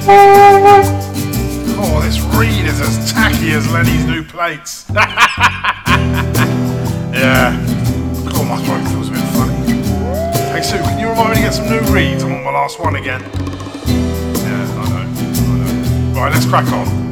Oh, this reed is as tacky as Lenny's new plates. Yeah. Oh, my throat feels a bit funny. Hey Sue, can you remind me to get some new reeds? I'm on my last one again. Yeah, I know. Right, let's crack on.